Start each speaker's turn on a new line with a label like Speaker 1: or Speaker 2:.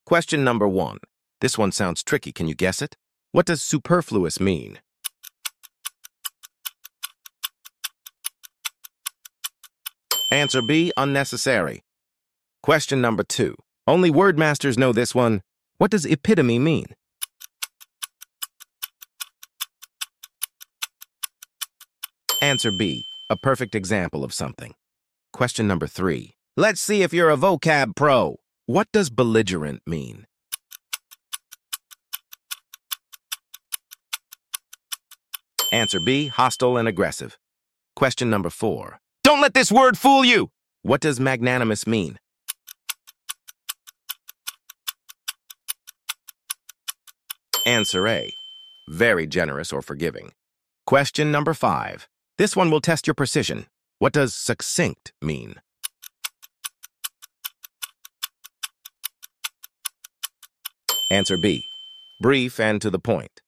Speaker 1: Question number 1. This one sounds tricky. Can you guess it? What does superfluous mean? Answer B, unnecessary. Question number 2. Only word masters know this one. What does epitome mean? Answer B, a perfect example of something. Question number 3. Let's see if you're a vocab pro. What does belligerent mean? Answer B, hostile and aggressive. Question number 4. Don't let this word fool you! What does magnanimous mean? Answer A, very generous or forgiving. Question number 5. This one will test your precision. What does succinct mean? Answer B, brief and to the point.